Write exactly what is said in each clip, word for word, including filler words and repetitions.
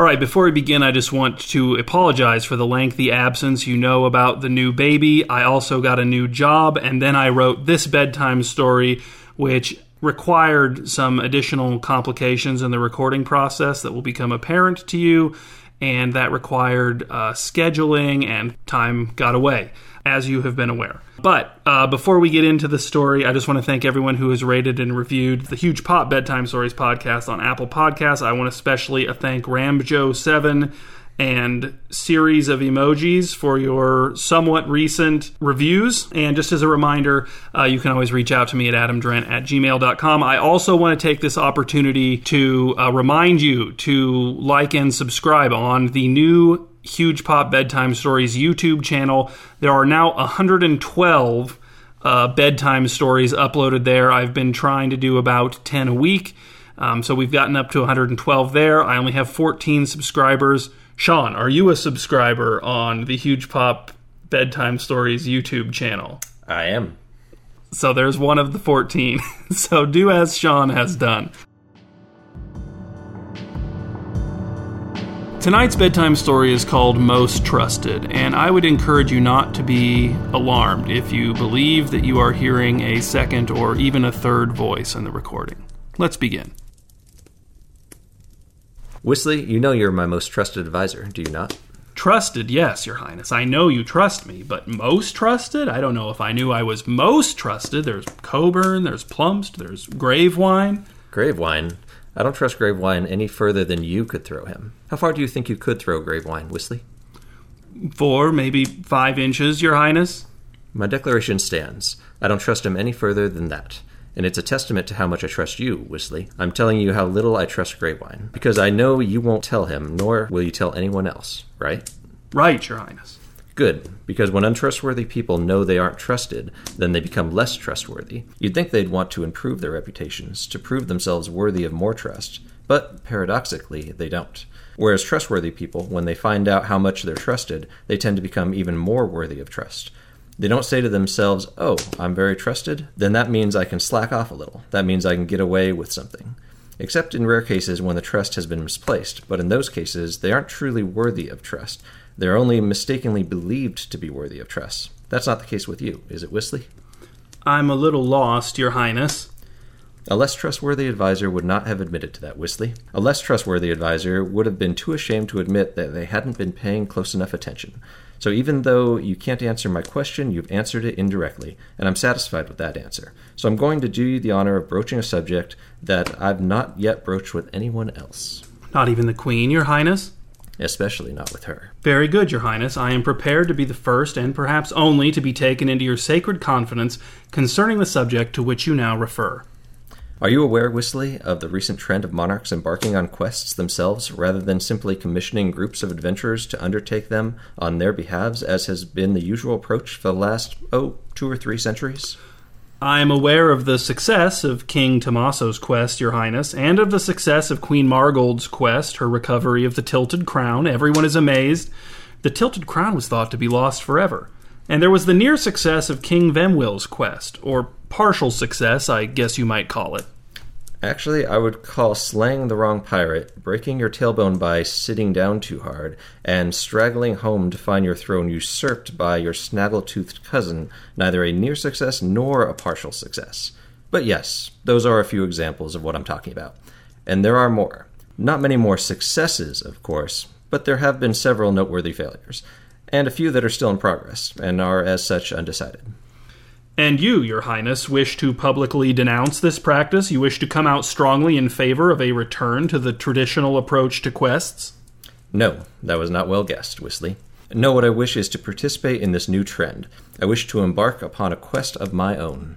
All right, before we begin, I just want to apologize for the lengthy absence. You know about the new baby. I also got a new job, and then I wrote this bedtime story, which required some additional complications in the recording process that will become apparent to you, and that required uh, scheduling, and time got away, as you have been aware. But uh, before we get into the story, I just want to thank everyone who has rated and reviewed the Huge Pop Bedtime Stories podcast on Apple Podcasts. I want to especially thank Ramjo seven and Series of Emojis for your somewhat recent reviews. And just as a reminder, uh, you can always reach out to me at adam drent at gmail dot com. I also want to take this opportunity to uh, remind you to like and subscribe on the new Huge Pop Bedtime Stories YouTube channel. There are now one hundred twelve uh, bedtime stories uploaded there. I've been trying to do about ten a week, um, so we've gotten up to one hundred twelve there. I only have fourteen subscribers. Sean, are you a subscriber on the Huge Pop Bedtime Stories YouTube channel? I am. So there's one of the fourteen. So do as Sean has done. Tonight's bedtime story is called Most Trusted, and I would encourage you not to be alarmed if you believe that you are hearing a second or even a third voice in the recording. Let's begin. Whistly, you know you're my most trusted advisor, do you not? Trusted, yes, Your Highness. I know you trust me, but most trusted? I don't know if I knew I was most trusted. There's Coburn, there's Plumpst, there's Gravewine. Gravewine? I don't trust Gravewine any further than you could throw him. How far do you think you could throw Gravewine, Whistly? Four, maybe five inches, Your Highness. My declaration stands. I don't trust him any further than that. And it's a testament to how much I trust you, Whistly. I'm telling you how little I trust Gravewine. Because I know you won't tell him, nor will you tell anyone else, right? Right, Your Highness. Good, because when untrustworthy people know they aren't trusted, then they become less trustworthy. You'd think they'd want to improve their reputations, to prove themselves worthy of more trust, but paradoxically, they don't. Whereas trustworthy people, when they find out how much they're trusted, they tend to become even more worthy of trust. They don't say to themselves, oh, I'm very trusted, then that means I can slack off a little. That means I can get away with something. Except in rare cases when the trust has been misplaced, but in those cases, they aren't truly worthy of trust. They're only mistakenly believed to be worthy of trust. That's not the case with you, is it, Whistly? I'm a little lost, Your Highness. A less trustworthy advisor would not have admitted to that, Whistly. A less trustworthy advisor would have been too ashamed to admit that they hadn't been paying close enough attention. So even though you can't answer my question, you've answered it indirectly, and I'm satisfied with that answer. So I'm going to do you the honor of broaching a subject that I've not yet broached with anyone else. Not even the Queen, Your Highness? Especially not with her. Very good, Your Highness. I am prepared to be the first, and perhaps only, to be taken into your sacred confidence concerning the subject to which you now refer. Are you aware, Whistly, of the recent trend of monarchs embarking on quests themselves, rather than simply commissioning groups of adventurers to undertake them on their behalves, as has been the usual approach for the last, oh, two or three centuries? I am aware of the success of King Tommaso's quest, Your Highness, and of the success of Queen Margold's quest, her recovery of the Tilted Crown. Everyone is amazed. The Tilted Crown was thought to be lost forever. And there was the near success of King Vemwill's quest, or partial success, I guess you might call it. Actually, I would call slaying the wrong pirate, breaking your tailbone by sitting down too hard, and straggling home to find your throne usurped by your snaggle-toothed cousin neither a near success nor a partial success. But yes, those are a few examples of what I'm talking about. And there are more. Not many more successes, of course, but there have been several noteworthy failures, and a few that are still in progress, and are as such undecided. And you, Your Highness, wish to publicly denounce this practice? You wish to come out strongly in favor of a return to the traditional approach to quests? No, that was not well guessed, Whistly. No, what I wish is to participate in this new trend. I wish to embark upon a quest of my own.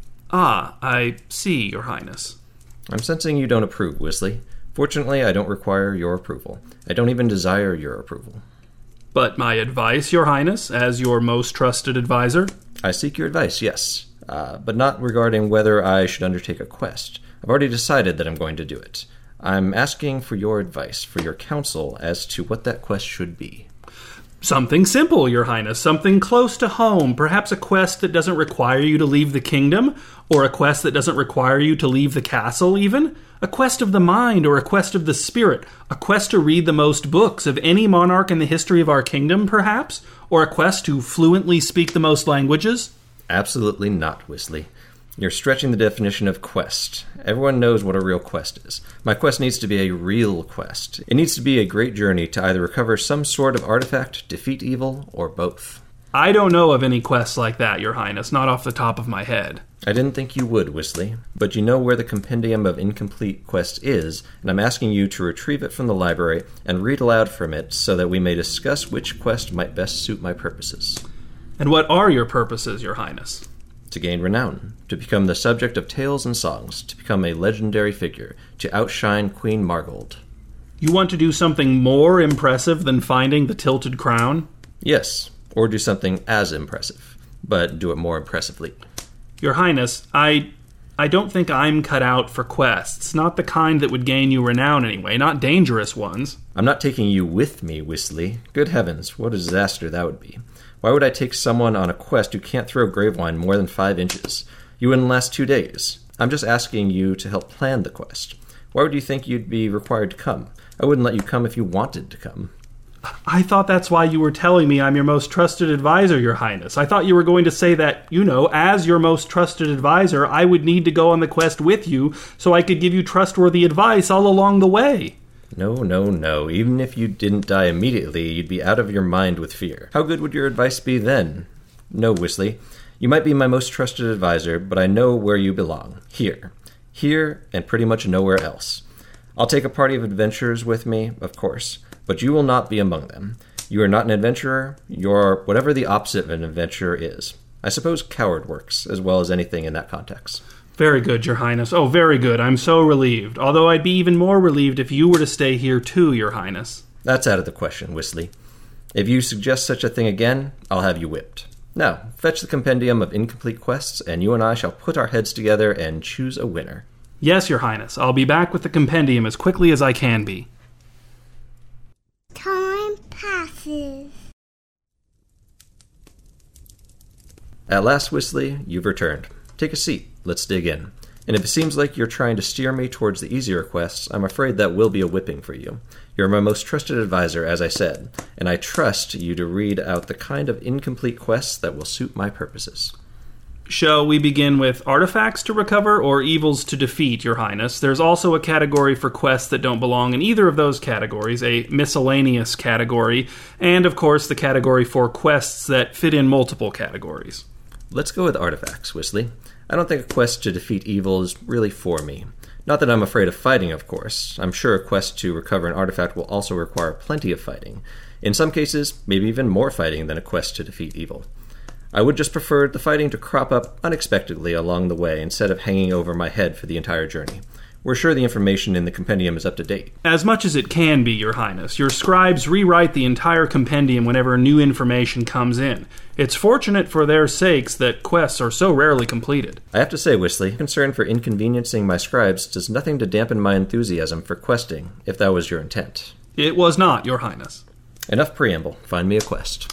Ah, I see, Your Highness. I'm sensing you don't approve, Whistly. Fortunately, I don't require your approval. I don't even desire your approval. But my advice, Your Highness, as your most trusted advisor? I seek your advice, yes, uh, but not regarding whether I should undertake a quest. I've already decided that I'm going to do it. I'm asking for your advice, for your counsel, as to what that quest should be. Something simple, Your Highness. Something close to home. Perhaps a quest that doesn't require you to leave the kingdom, or a quest that doesn't require you to leave the castle, even. A quest of the mind, or a quest of the spirit. A quest to read the most books of any monarch in the history of our kingdom, perhaps? Or a quest to fluently speak the most languages? Absolutely not, Wisley. You're stretching the definition of quest. Everyone knows what a real quest is. My quest needs to be a real quest. It needs to be a great journey to either recover some sort of artifact, defeat evil, or both. I don't know of any quests like that, Your Highness, not off the top of my head. I didn't think you would, Wisley, but you know where the Compendium of Incomplete Quests is, and I'm asking you to retrieve it from the library and read aloud from it so that we may discuss which quest might best suit my purposes. And what are your purposes, Your Highness? To gain renown, to become the subject of tales and songs, to become a legendary figure, to outshine Queen Margold. You want to do something more impressive than finding the tilted crown? Yes, or do something as impressive, but do it more impressively. Your Highness, I... I don't think I'm cut out for quests. Not the kind that would gain you renown anyway, not dangerous ones. I'm not taking you with me, Wisley. Good heavens, what a disaster that would be. Why would I take someone on a quest who can't throw Gravewine more than five inches? You wouldn't last two days. I'm just asking you to help plan the quest. Why would you think you'd be required to come? I wouldn't let you come if you wanted to come. I thought that's why you were telling me I'm your most trusted advisor, Your Highness. I thought you were going to say that, you know, as your most trusted advisor, I would need to go on the quest with you so I could give you trustworthy advice all along the way. No, no, no. Even if you didn't die immediately, you'd be out of your mind with fear. How good would your advice be then? No, Wisley. You might be my most trusted advisor, but I know where you belong. Here. Here, and pretty much nowhere else. I'll take a party of adventurers with me, of course, but you will not be among them. You are not an adventurer. You're whatever the opposite of an adventurer is. I suppose coward works, as well as anything in that context. Very good, Your Highness. Oh, very good. I'm so relieved. Although I'd be even more relieved if you were to stay here too, Your Highness. That's out of the question, Wisley. If you suggest such a thing again, I'll have you whipped. Now, fetch the Compendium of Incomplete Quests, and you and I shall put our heads together and choose a winner. Yes, Your Highness. I'll be back with the Compendium as quickly as I can be. Time passes. At last, Wisley, you've returned. Take a seat. Let's dig in. And if it seems like you're trying to steer me towards the easier quests, I'm afraid that will be a whipping for you. You're my most trusted advisor, as I said, and I trust you to read out the kind of incomplete quests that will suit my purposes. Shall we begin with artifacts to recover or evils to defeat, Your Highness? There's also a category for quests that don't belong in either of those categories, a miscellaneous category, and, of course, the category for quests that fit in multiple categories. Let's go with artifacts, Wisley. I don't think a quest to defeat evil is really for me. Not that I'm afraid of fighting, of course. I'm sure a quest to recover an artifact will also require plenty of fighting. In some cases, maybe even more fighting than a quest to defeat evil. I would just prefer the fighting to crop up unexpectedly along the way instead of hanging over my head for the entire journey. We're sure the information in the compendium is up to date. As much as it can be, Your Highness. Your scribes rewrite the entire compendium whenever new information comes in. It's fortunate for their sakes that quests are so rarely completed. I have to say, Wisley, concern for inconveniencing my scribes does nothing to dampen my enthusiasm for questing, if that was your intent. It was not, Your Highness. Enough preamble. Find me a quest.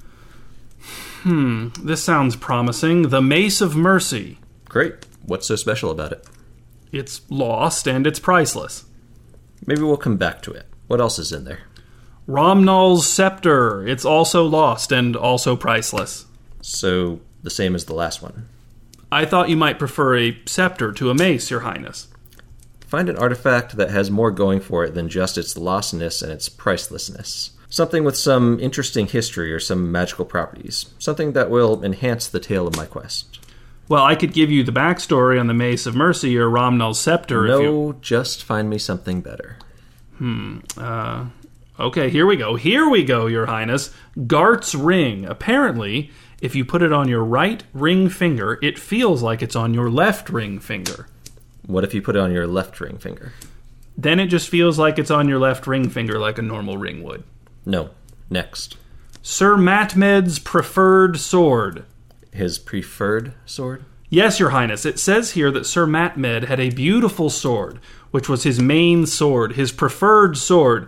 Hmm, this sounds promising. The Mace of Mercy. Great. What's so special about it? It's lost and it's priceless. Maybe we'll come back to it. What else is in there? Romnall's Scepter. It's also lost and also priceless. So, the same as the last one. I thought you might prefer a scepter to a mace, Your Highness. Find an artifact that has more going for it than just its lostness and its pricelessness. Something with some interesting history or some magical properties. Something that will enhance the tale of my quest. Well, I could give you the backstory on the Mace of Mercy or Romnall's Scepter no, if you... just find me something better. Hmm, uh... Okay, here we go. Here we go, Your Highness. Gart's Ring. Apparently, if you put it on your right ring finger, it feels like it's on your left ring finger. What if you put it on your left ring finger? Then it just feels like it's on your left ring finger like a normal ring would. No. Next. Sir Matmed's preferred sword. His preferred sword? Yes, Your Highness. It says here that Sir Matmed had a beautiful sword, which was his main sword, his preferred sword.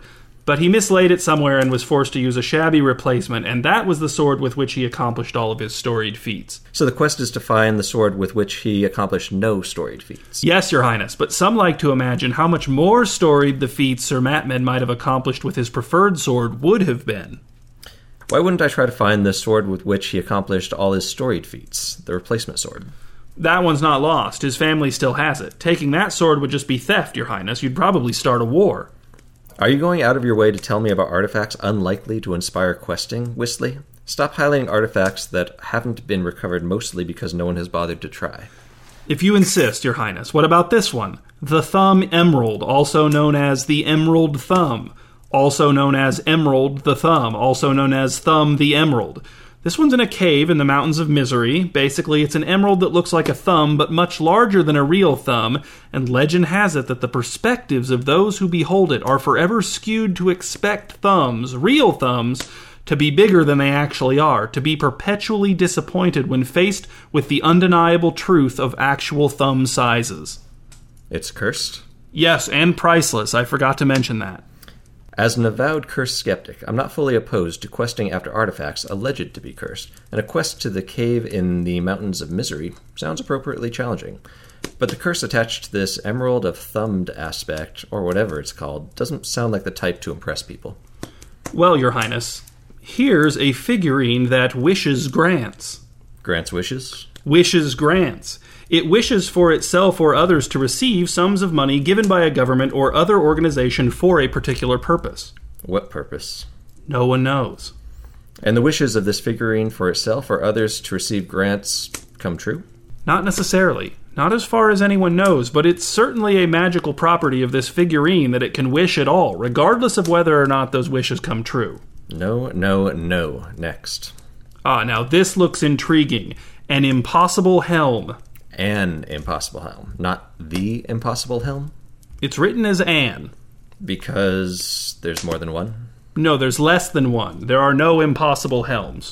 but he mislaid it somewhere and was forced to use a shabby replacement, and that was the sword with which he accomplished all of his storied feats. So the quest is to find the sword with which he accomplished no storied feats. Yes, Your Highness, but some like to imagine how much more storied the feats Sir Matman might have accomplished with his preferred sword would have been. Why wouldn't I try to find the sword with which he accomplished all his storied feats, the replacement sword? That one's not lost. His family still has it. Taking that sword would just be theft, Your Highness. You'd probably start a war. Are you going out of your way to tell me about artifacts unlikely to inspire questing, Wisley? Stop highlighting artifacts that haven't been recovered mostly because no one has bothered to try. If you insist, Your Highness, what about this one? The Thumb Emerald, also known as the Emerald Thumb. Also known as Emerald the Thumb, also known as Thumb the Emerald. This one's in a cave in the Mountains of Misery. Basically, it's an emerald that looks like a thumb, but much larger than a real thumb, and legend has it that the perspectives of those who behold it are forever skewed to expect thumbs, real thumbs, to be bigger than they actually are, to be perpetually disappointed when faced with the undeniable truth of actual thumb sizes. It's cursed? Yes, and priceless. I forgot to mention that. As an avowed cursed skeptic, I'm not fully opposed to questing after artifacts alleged to be cursed, and a quest to the cave in the Mountains of Misery sounds appropriately challenging. But the curse attached to this Emerald of Thumbed aspect, or whatever it's called, doesn't sound like the type to impress people. Well, Your Highness, here's a figurine that wishes grants. Grants wishes? Wishes grants. It wishes for itself or others to receive sums of money given by a government or other organization for a particular purpose. What purpose? No one knows. And the wishes of this figurine for itself or others to receive grants come true? Not necessarily. Not as far as anyone knows, but it's certainly a magical property of this figurine that it can wish at all, regardless of whether or not those wishes come true. No, no, no. Next. Ah, now this looks intriguing. An impossible helm. An impossible helm, not the impossible helm? It's written as an. Because there's more than one? No, there's less than one. There are no impossible helms.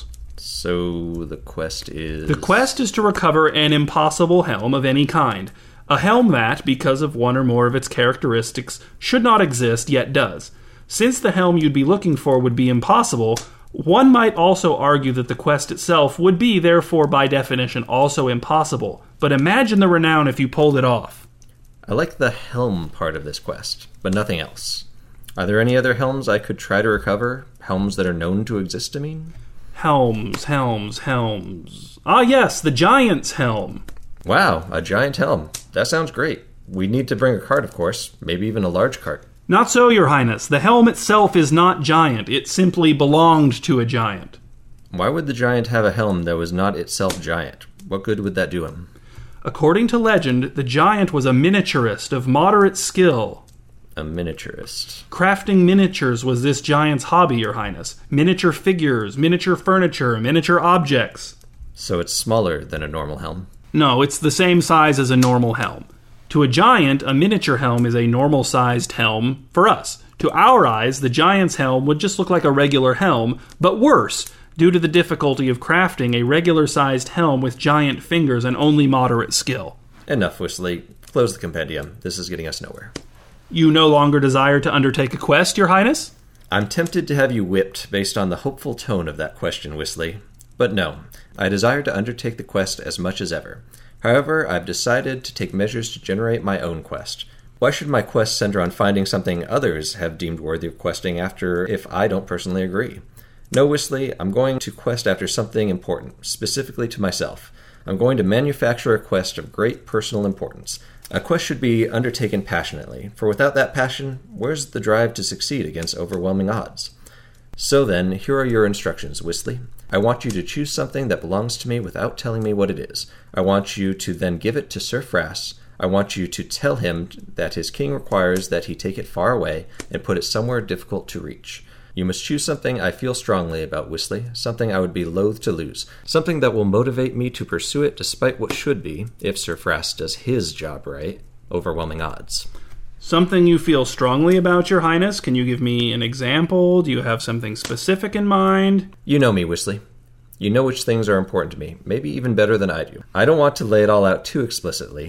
So the quest is... The quest is to recover an impossible helm of any kind. A helm that, because of one or more of its characteristics, should not exist, yet does. Since the helm you'd be looking for would be impossible, one might also argue that the quest itself would be, therefore, by definition, also impossible. But imagine the renown if you pulled it off. I like the helm part of this quest, but nothing else. Are there any other helms I could try to recover? Helms that are known to exist, I mean? Helms, helms, helms. Ah, yes, the Giant's Helm. Wow, a giant helm. That sounds great. We'd need to bring a cart, of course. Maybe even a large cart. Not so, Your Highness. The helm itself is not giant. It simply belonged to a giant. Why would the giant have a helm that was not itself giant? What good would that do him? According to legend, the giant was a miniaturist of moderate skill. A miniaturist. Crafting miniatures was this giant's hobby, Your Highness. Miniature figures, miniature furniture, miniature objects. So it's smaller than a normal helm? No, it's the same size as a normal helm. To a giant, a miniature helm is a normal-sized helm for us. To our eyes, the giant's helm would just look like a regular helm, but worse, due to the difficulty of crafting a regular-sized helm with giant fingers and only moderate skill. Enough, Wisley. Close the compendium. This is getting us nowhere. You no longer desire to undertake a quest, Your Highness? I'm tempted to have you whipped based on the hopeful tone of that question, Wisley. But no, I desire to undertake the quest as much as ever. However, I've decided to take measures to generate my own quest. Why should my quest center on finding something others have deemed worthy of questing after if I don't personally agree? No, Wisley, I'm going to quest after something important, specifically to myself. I'm going to manufacture a quest of great personal importance. A quest should be undertaken passionately, for without that passion, where's the drive to succeed against overwhelming odds? So then, here are your instructions, Wisley. I want you to choose something that belongs to me without telling me what it is. I want you to then give it to Sir Frass. I want you to tell him that his king requires that he take it far away and put it somewhere difficult to reach. You must choose something I feel strongly about, Wisley, something I would be loath to lose, something that will motivate me to pursue it despite what should be, if Sir Frass does his job right, overwhelming odds. Something you feel strongly about, Your Highness? Can you give me an example? Do you have something specific in mind? You know me, Wisley. You know which things are important to me, maybe even better than I do. I don't want to lay it all out too explicitly.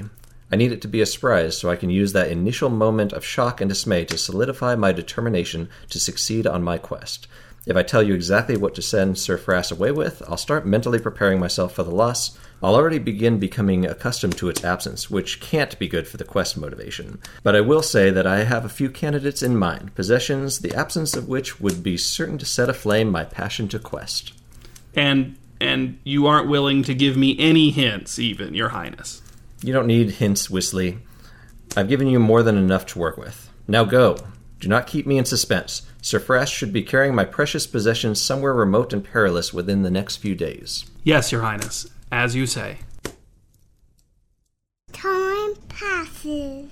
I need it to be a surprise so I can use that initial moment of shock and dismay to solidify my determination to succeed on my quest. If I tell you exactly what to send Sir Frass away with, I'll start mentally preparing myself for the loss. I'll already begin becoming accustomed to its absence, which can't be good for the quest motivation. But I will say that I have a few candidates in mind, possessions the absence of which would be certain to set aflame my passion to quest. And and you aren't willing to give me any hints, even, Your Highness. You don't need hints, Wisley. I've given you more than enough to work with. Now go. Do not keep me in suspense. Sir Frass should be carrying my precious possessions somewhere remote and perilous within the next few days. Yes, Your Highness, as you say. Time passes.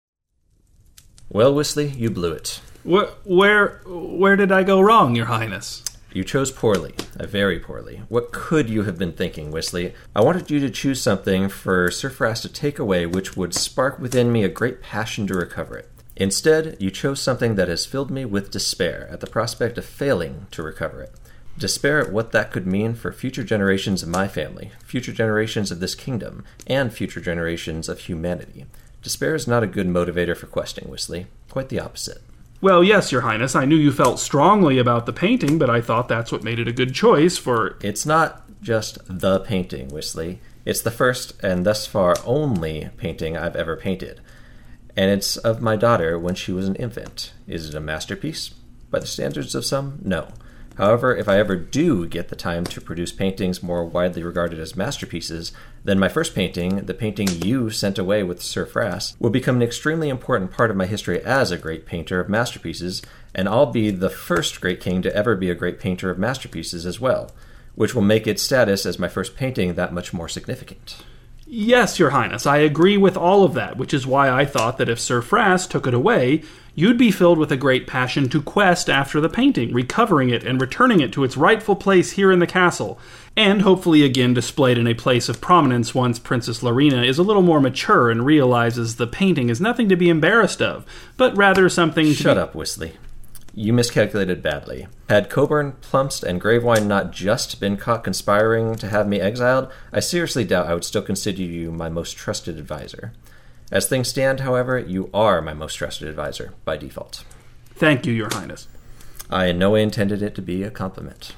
Well, Wisley, you blew it. Wh- where, where did I go wrong, Your Highness? You chose poorly, uh, very poorly. What could you have been thinking, Wisley? I wanted you to choose something for Sir Frass to take away which would spark within me a great passion to recover it. Instead, you chose something that has filled me with despair at the prospect of failing to recover it. Despair at what that could mean for future generations of my family, future generations of this kingdom, and future generations of humanity. Despair is not a good motivator for questing, Wisley. Quite the opposite. Well, yes, Your Highness, I knew you felt strongly about the painting, but I thought that's what made it a good choice for... It's not just the painting, Wisley. It's the first, and thus far only, painting I've ever painted. And it's of my daughter when she was an infant. Is it a masterpiece? By the standards of some, no. However, if I ever do get the time to produce paintings more widely regarded as masterpieces, then my first painting, the painting you sent away with Sir Frass, will become an extremely important part of my history as a great painter of masterpieces, and I'll be the first great king to ever be a great painter of masterpieces as well, which will make its status as my first painting that much more significant. Yes, Your Highness, I agree with all of that, which is why I thought that if Sir Frass took it away, you'd be filled with a great passion to quest after the painting, recovering it and returning it to its rightful place here in the castle, and hopefully again displayed in a place of prominence once Princess Lorena is a little more mature and realizes the painting is nothing to be embarrassed of, but rather something to Shut be... up, Wisley. You miscalculated badly. Had Coburn, Plumst, and Gravewine not just been caught conspiring to have me exiled, I seriously doubt I would still consider you my most trusted advisor. As things stand, however, you are my most trusted advisor, by default. Thank you, Your Highness. I in no way intended it to be a compliment.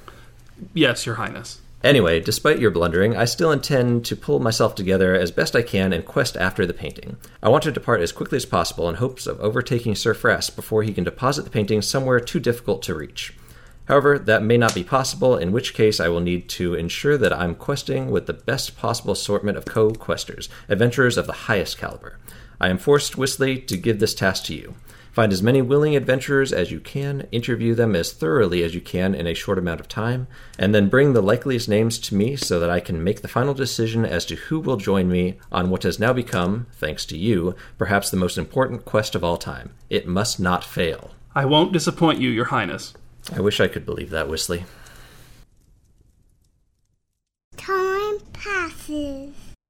Yes, Your Highness. Anyway, despite your blundering, I still intend to pull myself together as best I can and quest after the painting. I want to depart as quickly as possible in hopes of overtaking Sir Frass before he can deposit the painting somewhere too difficult to reach. However, that may not be possible, in which case I will need to ensure that I'm questing with the best possible assortment of co-questers, adventurers of the highest caliber. I am forced, Wisley, to give this task to you. Find as many willing adventurers as you can, interview them as thoroughly as you can in a short amount of time, and then bring the likeliest names to me so that I can make the final decision as to who will join me on what has now become, thanks to you, perhaps the most important quest of all time. It must not fail. I won't disappoint you, Your Highness. I wish I could believe that, Wisley. Time passes.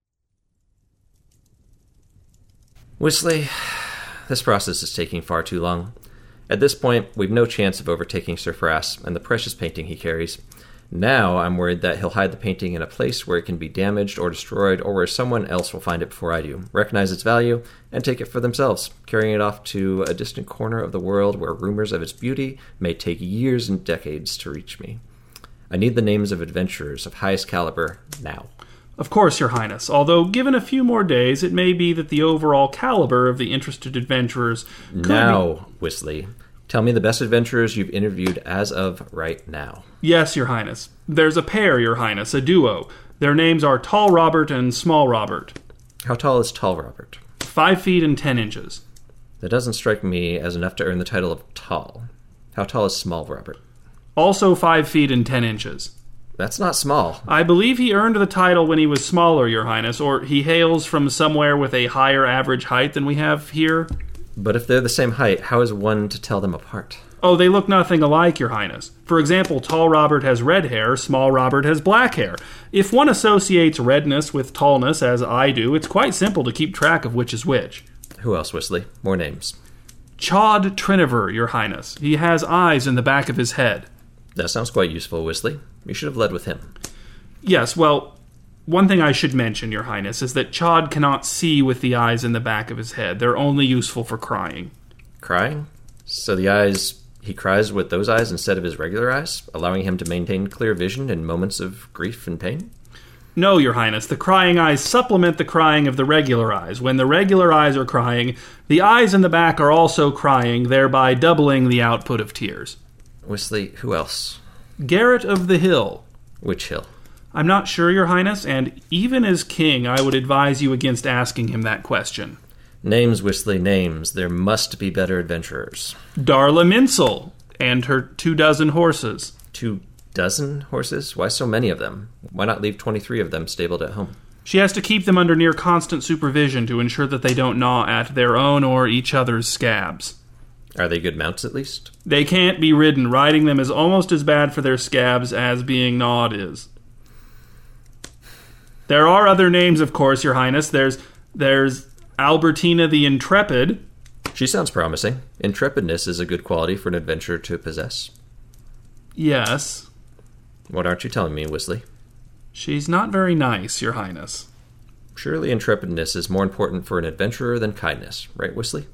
Wisley, this process is taking far too long. At this point, we've no chance of overtaking Sir Frass and the precious painting he carries. Now I'm worried that he'll hide the painting in a place where it can be damaged or destroyed, or where someone else will find it before I do, recognize its value, and take it for themselves, carrying it off to a distant corner of the world where rumors of its beauty may take years and decades to reach me. I need the names of adventurers of highest caliber now. Of course, Your Highness, although given a few more days, it may be that the overall caliber of the interested adventurers could Now, be... Wisley, tell me the best adventurers you've interviewed as of right now. Yes, Your Highness. There's a pair, Your Highness, a duo. Their names are Tall Robert and Small Robert. How tall is Tall Robert? Five feet and ten inches. That doesn't strike me as enough to earn the title of tall. How tall is Small Robert? Also five feet and ten inches. That's not small. I believe he earned the title when he was smaller, Your Highness, or he hails from somewhere with a higher average height than we have here. But if they're the same height, how is one to tell them apart? Oh, they look nothing alike, Your Highness. For example, Tall Robert has red hair, Small Robert has black hair. If one associates redness with tallness, as I do, it's quite simple to keep track of which is which. Who else, Wisley? More names. Chod Triniver, Your Highness. He has eyes in the back of his head. That sounds quite useful, Wisley. You should have led with him. Yes, well, one thing I should mention, Your Highness, is that Chod cannot see with the eyes in the back of his head. They're only useful for crying. Crying? So the eyes... He cries with those eyes instead of his regular eyes, allowing him to maintain clear vision in moments of grief and pain? No, Your Highness. The crying eyes supplement the crying of the regular eyes. When the regular eyes are crying, the eyes in the back are also crying, thereby doubling the output of tears. Wesley, who else? Garrett of the Hill. Which hill? I'm not sure, Your Highness, and even as king, I would advise you against asking him that question. Names, Wesley, names. There must be better adventurers. Darla Minsel and her two dozen horses. Two dozen horses? Why so many of them? Why not leave twenty-three of them stabled at home? She has to keep them under near constant supervision to ensure that they don't gnaw at their own or each other's scabs. Are they good mounts, at least? They can't be ridden. Riding them is almost as bad for their scabs as being gnawed is. There are other names, of course, Your Highness. There's... there's... Albertina the Intrepid. She sounds promising. Intrepidness is a good quality for an adventurer to possess. Yes. What aren't you telling me, Wesley? She's not very nice, Your Highness. Surely intrepidness is more important for an adventurer than kindness, right, Wesley?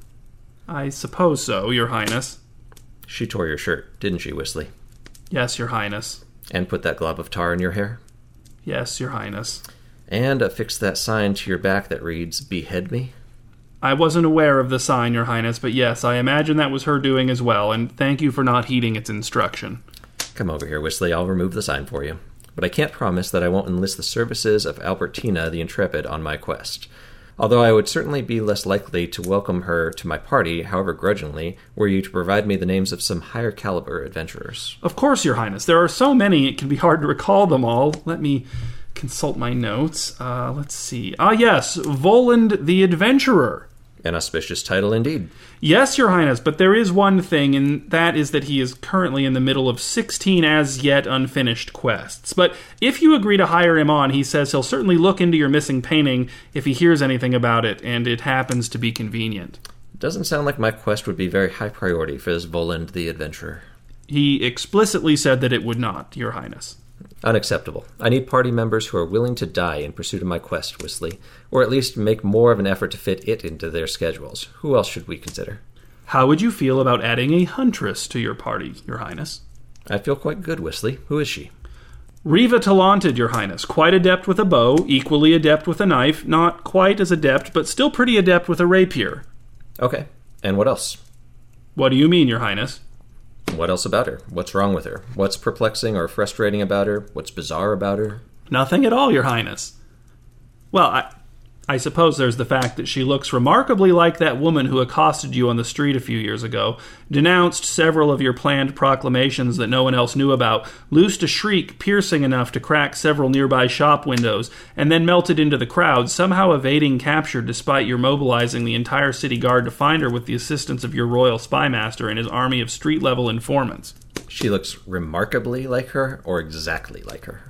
I suppose so, Your Highness. She tore your shirt, didn't she, Wesley? Yes, Your Highness. And put that glob of tar in your hair? Yes, Your Highness. And affix that sign to your back that reads, "Behead me"? I wasn't aware of the sign, Your Highness, but yes, I imagine that was her doing as well, and thank you for not heeding its instruction. Come over here, Wesley. I'll remove the sign for you. But I can't promise that I won't enlist the services of Albertina the Intrepid on my quest. Although I would certainly be less likely to welcome her to my party, however grudgingly, were you to provide me the names of some higher caliber adventurers. Of course, Your Highness. There are so many, it can be hard to recall them all. Let me consult my notes. Uh, let's see. Ah, yes, Voland the Adventurer. An auspicious title indeed. Yes, Your Highness, but there is one thing, and that is that he is currently in the middle of sixteen as yet unfinished quests. But if you agree to hire him on, he says he'll certainly look into your missing painting if he hears anything about it, and it happens to be convenient. Doesn't sound like my quest would be very high priority for this Voland the Adventurer. He explicitly said that it would not, Your Highness. Unacceptable. I need party members who are willing to die in pursuit of my quest, Wesley, or at least make more of an effort to fit it into their schedules. Who else should we consider? How would you feel about adding a huntress to your party, Your Highness? I feel quite good, Wesley. Who is she? Riva Talented, Your Highness. Quite adept with a bow, equally adept with a knife, not quite as adept, but still pretty adept with a rapier. Okay. And what else? What do you mean, Your Highness? What else about her? What's wrong with her? What's perplexing or frustrating about her? What's bizarre about her? Nothing at all, Your Highness. Well, I, I suppose there's the fact that she looks remarkably like that woman who accosted you on the street a few years ago, denounced several of your planned proclamations that no one else knew about, loosed a shriek piercing enough to crack several nearby shop windows, and then melted into the crowd, somehow evading capture despite your mobilizing the entire city guard to find her with the assistance of your royal spymaster and his army of street-level informants. She looks remarkably like her, or exactly like her?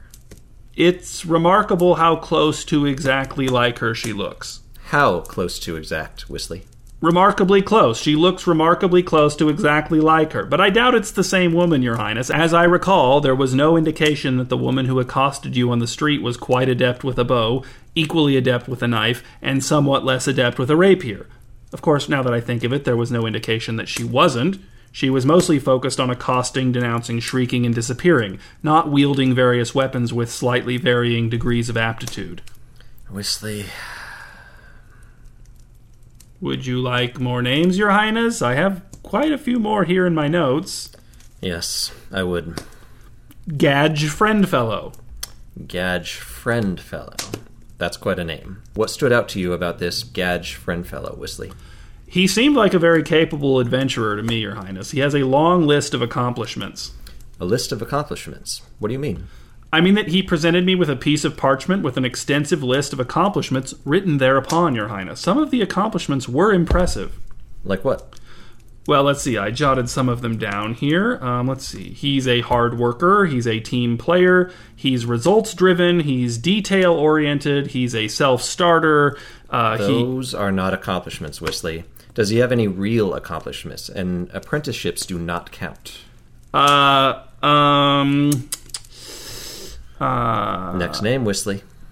It's remarkable how close to exactly like her she looks. How close to exact, Wesley? Remarkably close. She looks remarkably close to exactly like her. But I doubt it's the same woman, Your Highness. As I recall, there was no indication that the woman who accosted you on the street was quite adept with a bow, equally adept with a knife, and somewhat less adept with a rapier. Of course, now that I think of it, there was no indication that she wasn't. She was mostly focused on accosting, denouncing, shrieking, and disappearing, not wielding various weapons with slightly varying degrees of aptitude. Wesley... Would you like more names, Your Highness? I have quite a few more here in my notes. Yes, I would. Gadge Friendfellow. Gadge Friendfellow. That's quite a name. What stood out to you about this Gadge Friendfellow, Wesley? He seemed like a very capable adventurer to me, Your Highness. He has a long list of accomplishments. A list of accomplishments? What do you mean? I mean that he presented me with a piece of parchment with an extensive list of accomplishments written thereupon, Your Highness. Some of the accomplishments were impressive. Like what? Well, let's see. I jotted some of them down here. Um, let's see. He's a hard worker. He's a team player. He's results-driven. He's detail-oriented. He's a self-starter. Uh, Those he... are not accomplishments, Wesley. Does he have any real accomplishments? And apprenticeships do not count. Uh, um... Uh, Next name, Wesley.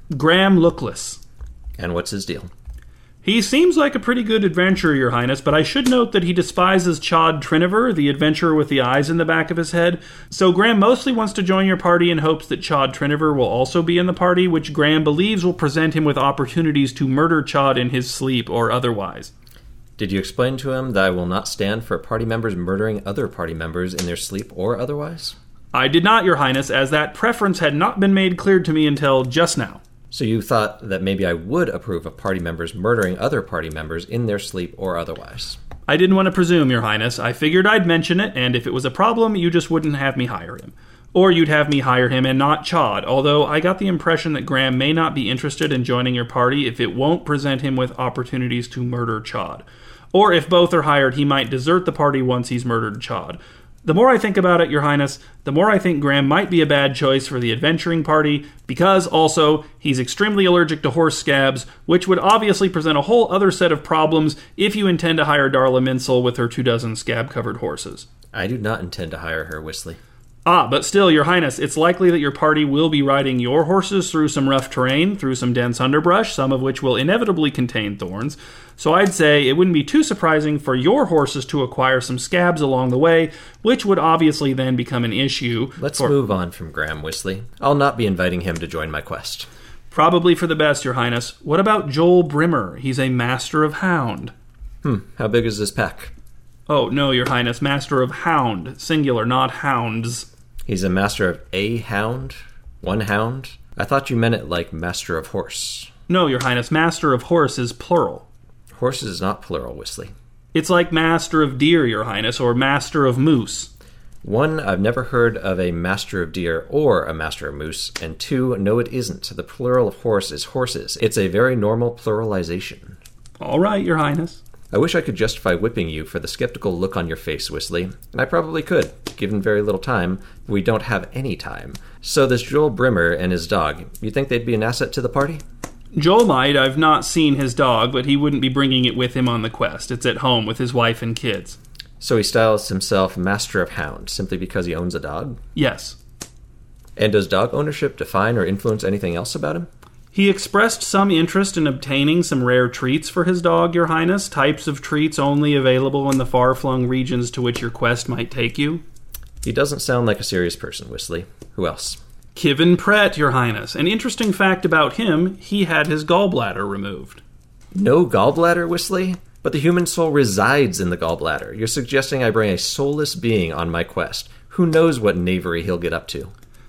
Graham Lookless. And what's his deal? He seems like a pretty good adventurer, Your Highness, but I should note that he despises Chod Triniver, the adventurer with the eyes in the back of his head. So Graham mostly wants to join your party in hopes that Chod Triniver will also be in the party, which Graham believes will present him with opportunities to murder Chod in his sleep or otherwise. Did you explain to him that I will not stand for party members murdering other party members in their sleep or otherwise? I did not, Your Highness, as that preference had not been made clear to me until just now. So you thought that maybe I would approve of party members murdering other party members in their sleep or otherwise? I didn't want to presume, Your Highness. I figured I'd mention it, and if it was a problem, you just wouldn't have me hire him. Or you'd have me hire him and not Chod, although I got the impression that Graham may not be interested in joining your party if it won't present him with opportunities to murder Chod. Or if both are hired, he might desert the party once he's murdered Chod. The more I think about it, Your Highness, the more I think Graham might be a bad choice for the adventuring party, because, also, he's extremely allergic to horse scabs, which would obviously present a whole other set of problems if you intend to hire Darla Minsel with her two dozen scab-covered horses. I do not intend to hire her, Wisley. Ah, but still, Your Highness, it's likely that your party will be riding your horses through some rough terrain, through some dense underbrush, some of which will inevitably contain thorns. So I'd say it wouldn't be too surprising for your horses to acquire some scabs along the way, which would obviously then become an issue. Let's for... move on from Graham Wisley. I'll not be inviting him to join my quest. Probably for the best, Your Highness. What about Joel Brimmer? He's a master of hound. Hmm, how big is his pack? Oh, no, Your Highness, master of hound. Singular, not hounds. He's a master of a hound? One hound? I thought you meant it like master of horse. No, Your Highness, master of horse is plural. Horse is not plural, Wisley. It's like master of deer, Your Highness, or master of moose. One, I've never heard of a master of deer or a master of moose. And two, no it isn't. The plural of horse is horses. It's a very normal pluralization. All right, Your Highness. I wish I could justify whipping you for the skeptical look on your face, Wisley. And I probably could, given very little time. We don't have any time. So this Joel Brimmer and his dog, you think they'd be an asset to the party? Joel might. I've not seen his dog, but he wouldn't be bringing it with him on the quest. It's at home with his wife and kids. So he styles himself Master of Hound, simply because he owns a dog? Yes. And does dog ownership define or influence anything else about him? He expressed some interest in obtaining some rare treats for his dog, Your Highness, types of treats only available in the far-flung regions to which your quest might take you. He doesn't sound like a serious person, Wisley. Who else? Kivin Pratt, Your Highness. An interesting fact about him, he had his gallbladder removed. No gallbladder, Wisley? But the human soul resides in the gallbladder. You're suggesting I bring a soulless being on my quest. Who knows what knavery he'll get up to?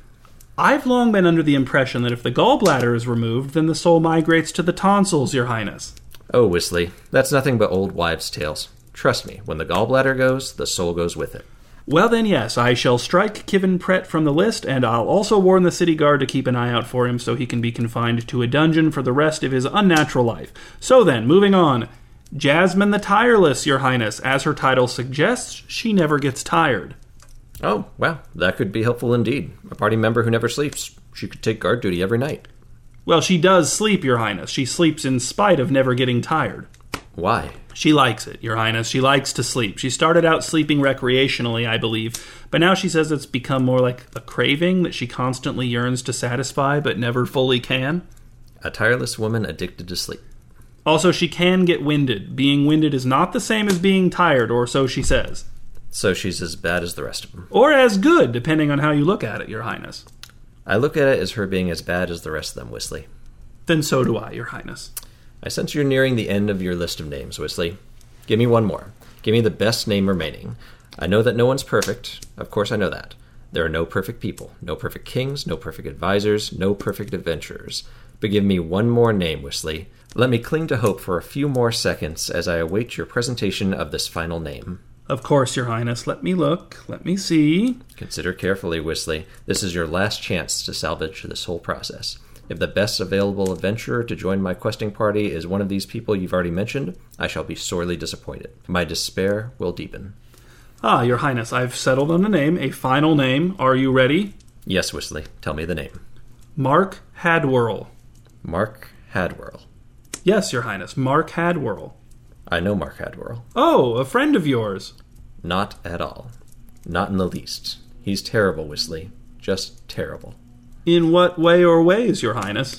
I've long been under the impression that if the gallbladder is removed, then the soul migrates to the tonsils, Your Highness. Oh, Wisley, that's nothing but old wives' tales. Trust me, when the gallbladder goes, the soul goes with it. Well then, yes, I shall strike Kivin Pratt from the list, and I'll also warn the city guard to keep an eye out for him so he can be confined to a dungeon for the rest of his unnatural life. So then, moving on. Jasmine the Tireless, Your Highness. As her title suggests, she never gets tired. Oh, well, that could be helpful indeed. A party member who never sleeps. She could take guard duty every night. Well, she does sleep, Your Highness. She sleeps in spite of never getting tired. Why? She likes it, Your Highness. She likes to sleep. She started out sleeping recreationally, I believe, but now she says it's become more like a craving that she constantly yearns to satisfy but never fully can. A tireless woman addicted to sleep. Also, she can get winded. Being winded is not the same as being tired, or so she says. So she's as bad as the rest of them. Or as good, depending on how you look at it, Your Highness. I look at it as her being as bad as the rest of them, Wisley. Then so do I, Your Highness. I sense you're nearing the end of your list of names, Wisley. Give me one more. Give me the best name remaining. I know that no one's perfect. Of course I know that. There are no perfect people. No perfect kings, no perfect advisors, no perfect adventurers. But give me one more name, Wisley. Let me cling to hope for a few more seconds as I await your presentation of this final name. Of course, Your Highness. Let me look. Let me see. Consider carefully, Wisley. This is your last chance to salvage this whole process. If the best available adventurer to join my questing party is one of these people you've already mentioned, I shall be sorely disappointed. My despair will deepen. Ah, Your Highness, I've settled on a name, a final name. Are you ready? Yes, Wisley. Tell me the name. Mark Hadwirl. Mark Hadwirl. Yes, Your Highness, Mark Hadwirl. I know Mark Hadwirl. Oh, a friend of yours. Not at all. Not in the least. He's terrible, Wisley. Just terrible. In what way or ways, Your Highness?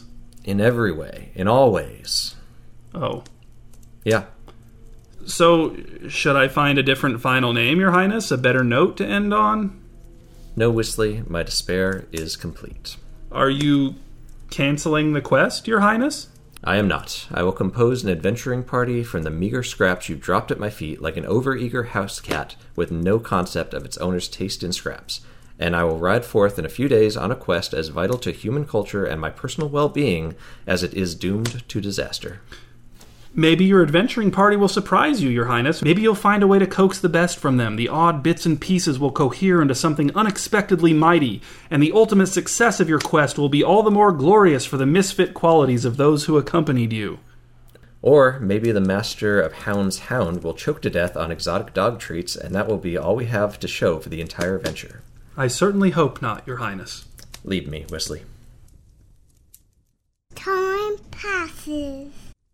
In every way. In all ways. Oh. Yeah. So, should I find a different final name, Your Highness? A better note to end on? No, Wisley, my despair is complete. Are you canceling the quest, Your Highness? I am not. I will compose an adventuring party from the meager scraps you dropped at my feet like an overeager house cat with no concept of its owner's taste in scraps. And I will ride forth in a few days on a quest as vital to human culture and my personal well-being as it is doomed to disaster. Maybe your adventuring party will surprise you, Your Highness. Maybe you'll find a way to coax the best from them. The odd bits and pieces will cohere into something unexpectedly mighty, and the ultimate success of your quest will be all the more glorious for the misfit qualities of those who accompanied you. Or maybe the master of Hound's hound will choke to death on exotic dog treats, and that will be all we have to show for the entire venture. I certainly hope not, Your Highness. Lead me, Wisley. Time passes.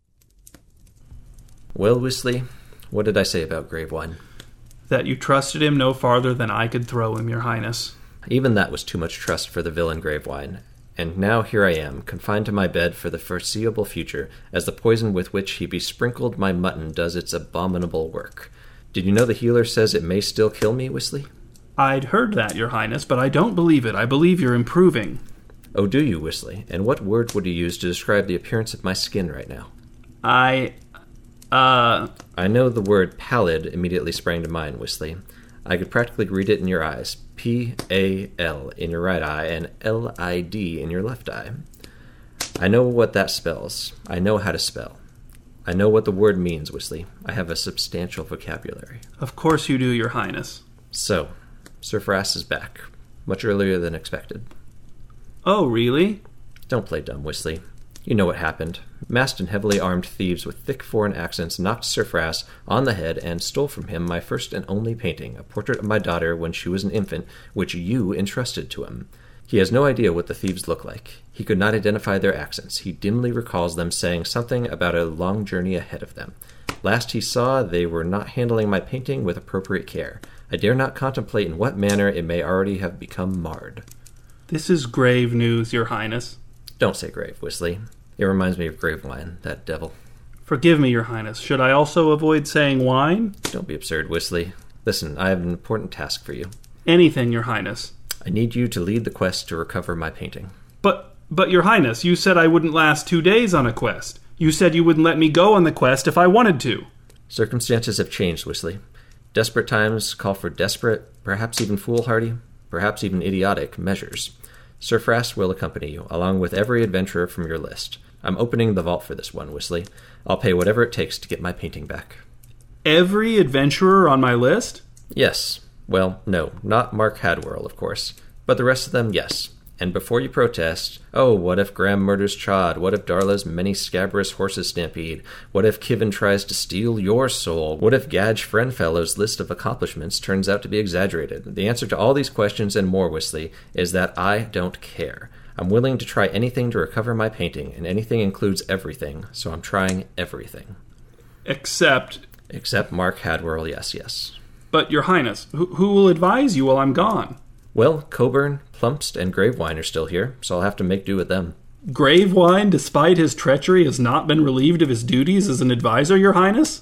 Well, Wisley, what did I say about Gravewine? That you trusted him no farther than I could throw him, Your Highness. Even that was too much trust for the villain Gravewine. And now here I am, confined to my bed for the foreseeable future, as the poison with which he besprinkled my mutton does its abominable work. Did you know the healer says it may still kill me, Wisley? I'd heard that, Your Highness, but I don't believe it. I believe you're improving. Oh, do you, Wisley? And what word would you use to describe the appearance of my skin right now? I... Uh... I know the word pallid immediately sprang to mind, Wisley. I could practically read it in your eyes. P A L in your right eye and L I D in your left eye. I know what that spells. I know how to spell. I know what the word means, Wisley. I have a substantial vocabulary. Of course you do, Your Highness. So, Sir Frass is back. Much earlier than expected. Oh, really? Don't play dumb, Wisley. You know what happened. Masked and heavily armed thieves with thick foreign accents knocked Sir Frass on the head and stole from him my first and only painting, a portrait of my daughter when she was an infant, which you entrusted to him. He has no idea what the thieves look like. He could not identify their accents. He dimly recalls them saying something about a long journey ahead of them. Last he saw, they were not handling my painting with appropriate care. I dare not contemplate in what manner it may already have become marred. This is grave news, Your Highness. Don't say grave, Wisley. It reminds me of Gravewine, that devil. Forgive me, Your Highness. Should I also avoid saying wine? Don't be absurd, Wisley. Listen, I have an important task for you. Anything, Your Highness. I need you to lead the quest to recover my painting. But, but Your Highness, you said I wouldn't last two days on a quest. You said you wouldn't let me go on the quest if I wanted to. Circumstances have changed, Wisley. Desperate times call for desperate, perhaps even foolhardy, perhaps even idiotic measures. Sir Frass will accompany you, along with every adventurer from your list. I'm opening the vault for this one, Wisley. I'll pay whatever it takes to get my painting back. Every adventurer on my list? Yes. Well, no, not Mark Hadwell, of course. But the rest of them, yes. And before you protest, oh, what if Graham murders Chod? What if Darla's many scabrous horses stampede? What if Kivin tries to steal your soul? What if Gadge Friendfellow's list of accomplishments turns out to be exaggerated? The answer to all these questions and more, Wisley, is that I don't care. I'm willing to try anything to recover my painting, and anything includes everything, so I'm trying everything. Except... Except Mark Hadwell, yes, yes. But, Your Highness, who, who will advise you while I'm gone? Well, Coburn, Plumpst, and Gravewine are still here, so I'll have to make do with them. Gravewine, despite his treachery, has not been relieved of his duties as an advisor, Your Highness?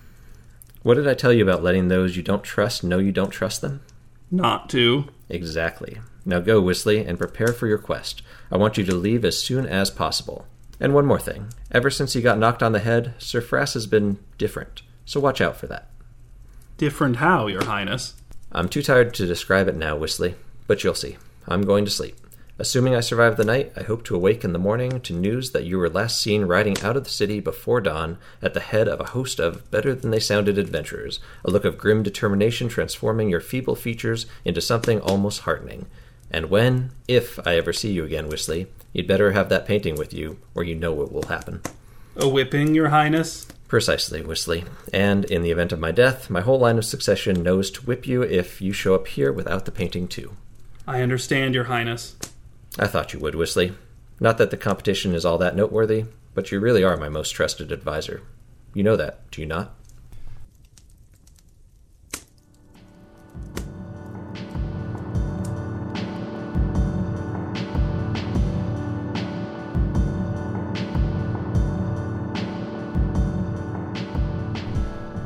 What did I tell you about letting those you don't trust know you don't trust them? Not to. Exactly. Now go, Wisley, and prepare for your quest. I want you to leave as soon as possible. And one more thing. Ever since he got knocked on the head, Sir Frass has been different, so watch out for that. Different how, Your Highness? I'm too tired to describe it now, Wisley, but you'll see. I'm going to sleep. Assuming I survive the night, I hope to awake in the morning to news that you were last seen riding out of the city before dawn at the head of a host of better-than-they-sounded adventurers, a look of grim determination transforming your feeble features into something almost heartening. And when, if I ever see you again, Wisley, you'd better have that painting with you, or you know what will happen. A whipping, Your Highness? Precisely, Wisley. And in the event of my death, my whole line of succession knows to whip you if you show up here without the painting too. I understand, Your Highness. I thought you would, Wisley. Not that the competition is all that noteworthy, but you really are my most trusted advisor. You know that, do you not?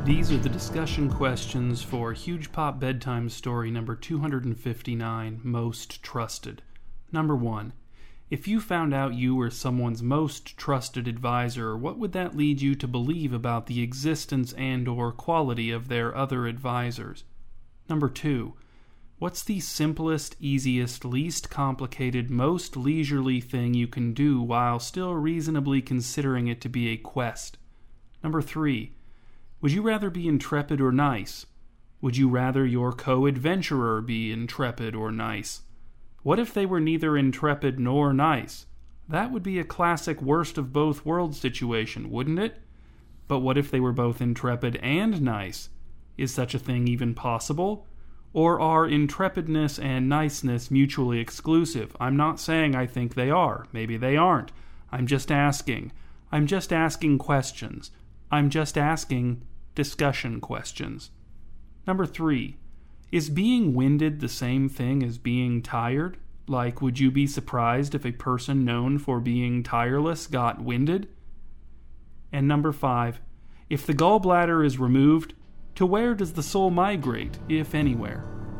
These are the discussion questions for Huge Pop Bedtime Story number two hundred fifty-nine, Most Trusted. Number one. If you found out you were someone's most trusted advisor, what would that lead you to believe about the existence and or quality of their other advisors? Number two. What's the simplest, easiest, least complicated, most leisurely thing you can do while still reasonably considering it to be a quest? Number three. Would you rather be intrepid or nice? Would you rather your co-adventurer be intrepid or nice? What if they were neither intrepid nor nice? That would be a classic worst of both worlds situation, wouldn't it? But what if they were both intrepid and nice? Is such a thing even possible? Or are intrepidness and niceness mutually exclusive? I'm not saying I think they are. Maybe they aren't. I'm just asking. I'm just asking questions. I'm just asking discussion questions. Number three. Is being winded the same thing as being tired? Like, would you be surprised if a person known for being tireless got winded? And number five. If the gallbladder is removed, to where does the soul migrate, if anywhere?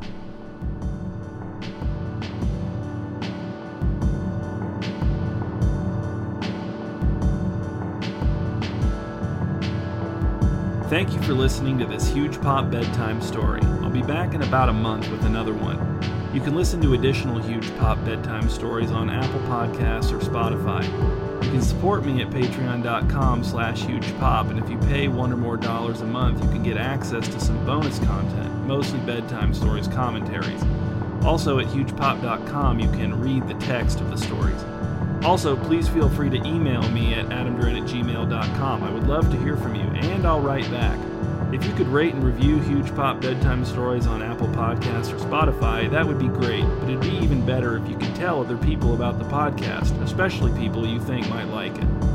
Thank you for listening to this Huge Pop Bedtime Story. I'll be back in about a month with another one. You can listen to additional Huge Pop Bedtime Stories on Apple Podcasts or Spotify. You can support me at patreon.com slash hugepop, and if you pay one or more dollars a month, you can get access to some bonus content, mostly bedtime stories commentaries. Also, at huge pop dot com, you can read the text of the stories. Also, please feel free to email me at adam duran at gmail dot com. I would love to hear from you, and I'll write back. If you could rate and review Huge Pop Bedtime Stories on Apple Podcasts or Spotify, that would be great, but it'd be even better if you could tell other people about the podcast, especially people you think might like it.